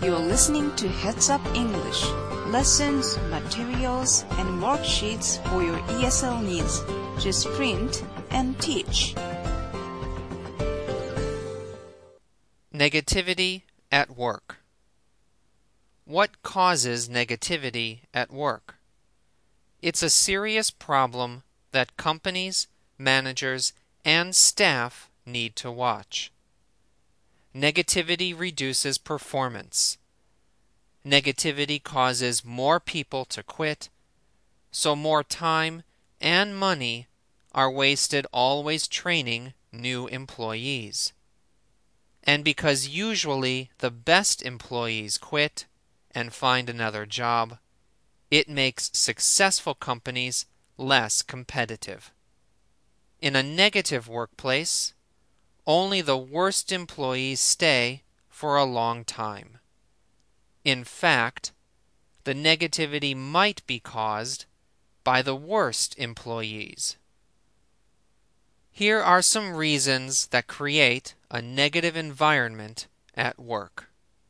You're listening to Heads Up English. Lessons, materials, and worksheets for your ESL needs. Just print and teach. Negativity at work. What causes negativity at work? It's a serious problem that companies, managers, and staff need to watch. Negativity reduces performance. Negativity causes more people to quit, so more time and money are wasted always training new employees. And because usually the best employees quit and find another job, it makes successful companies less competitive. In a negative workplace, only the worst employees stay for a long time. In fact, the negativity might be caused by the worst employees. Here are some reasons that create a negative environment at work.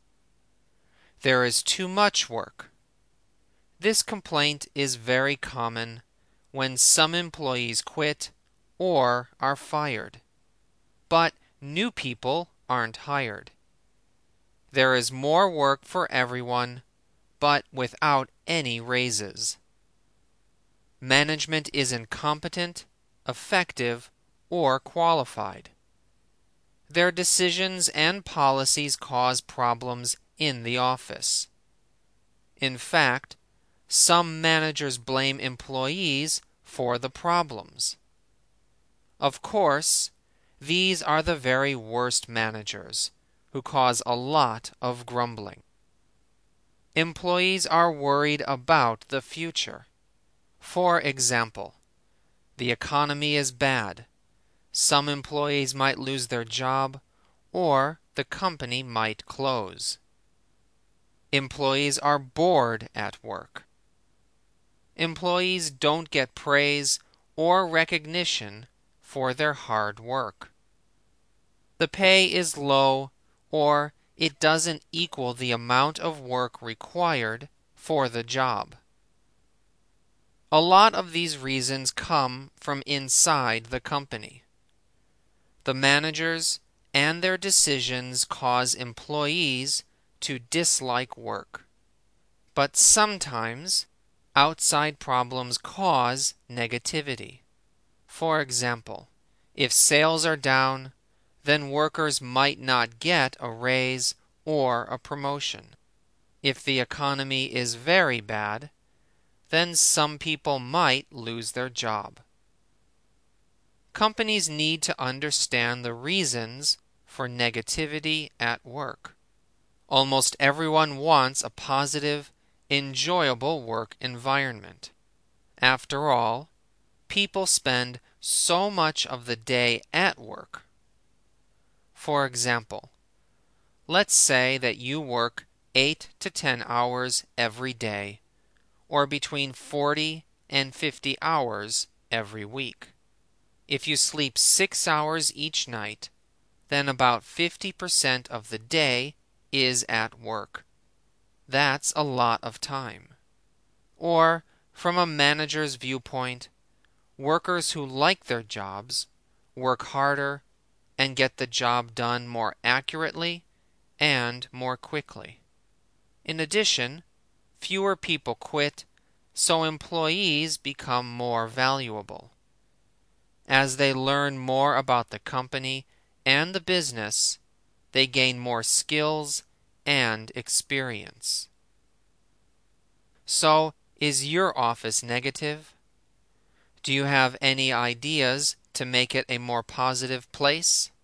There is too much work. This complaint is very common when some employees quit or are fired, but new people aren't hired. There is more work for everyone, but without any raises. Management is incompetent, effective, or qualified. Their decisions and policies cause problems in the office. In fact, some managers blame employees for the problems. Of course, these are the very worst managers who cause a lot of grumbling. Employees are worried about the future. For example, the economy is bad. Some employees might lose their job, or the company might close. Employees are bored at work. Employees don't get praise or recognition for their hard work. The pay is low, or it doesn't equal the amount of work required for the job. A lot of these reasons come from inside the company. The managers and their decisions cause employees to dislike work. But sometimes, outside problems cause negativity. For example, if sales are down, then workers might not get a raise or a promotion. If the economy is very bad, then some people might lose their job. Companies need to understand the reasons for negativity at work. Almost everyone wants a positive, enjoyable work environment. After all, people spend so much of the day at work. For example, let's say that you work 8 to 10 hours every day, or between 40 and 50 hours every week. If you sleep 6 hours each night, then about 50% of the day is at work. That's a lot of time. Or, from a manager's viewpoint, workers who like their jobs work harder and get the job done more accurately and more quickly. In addition, fewer people quit, so employees become more valuable. As they learn more about the company and the business, they gain more skills and experience. So, is your office negative? Do you have any ideas to make it a more positive place?